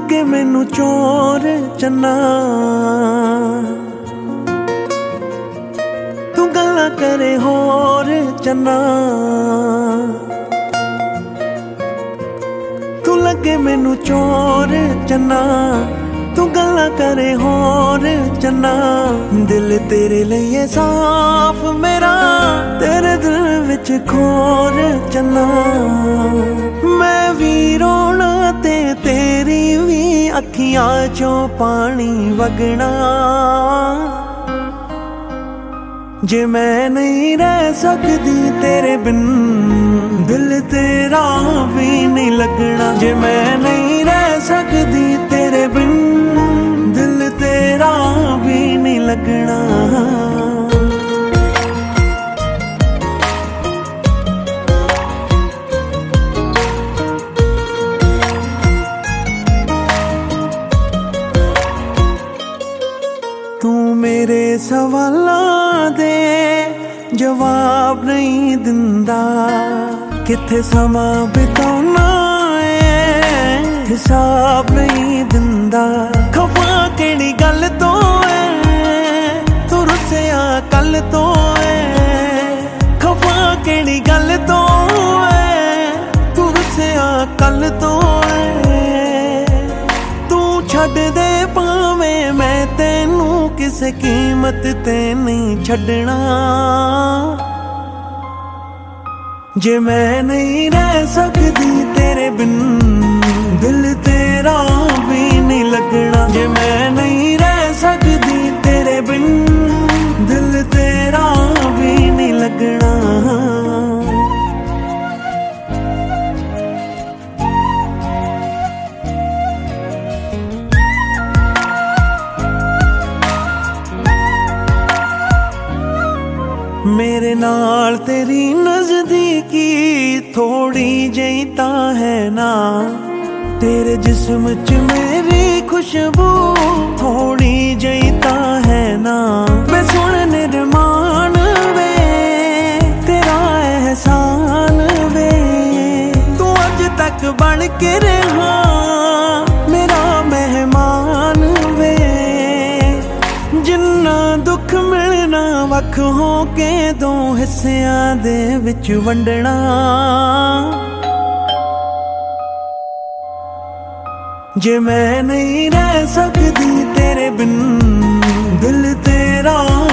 लगे मैनू चोर चन्ना, तू गल्लां करे होर चन्ना। तू लगे मैनू चोर चन्ना, तू गल्लां करे होर चन्ना। दिल तेरे लिए साफ मेरा, तेरे दिल विच खोर चन्ना। मैं भी रोना ते तेरी भी अखियां चों पानी वगना। जे मैं नहीं रह सकदी तेरे बिन, दिल तेरा भी नहीं लगना। जे मैं नहीं रह सकदी तेरे बिन, दिल तेरा भी नहीं लगना। तू मेरे सवालां दे जवाब नहीं दिंदा, किथे समा बिताउना है हिसाब नहीं दिंदा। खफा केड़ी गल तो है, तू रुसिया कल तो है। खफा केड़ी गल तो है, तू रुसिया कल तो है। तू छड्ड दे भावें मैं तेनू किसे कीमत ते नहीं छड्डना। जे मैं नहीं रह सकदी तेरे बिन, दिल तेरा भी नहीं लगना। जे मैं नहीं रह सकदी तेरे बिन, दिल तेरा भी नहीं लगना। मेरे नाल तेरी नजदीकी थोड़ी जही ता है ना, तेरे जिस्म च मेरी खुशबू थोड़ी जही ता है ना। मैं सुन निर्माण वे तेरा एहसान वे, तू अज तक बन के रहा मेरा मेहमान वे। जिन्ना दुख मिलना वख हो के दो हिस्सियां दे विच वंडना। जे मैं नहीं रह सकदी तेरे बिन, दिल तेरा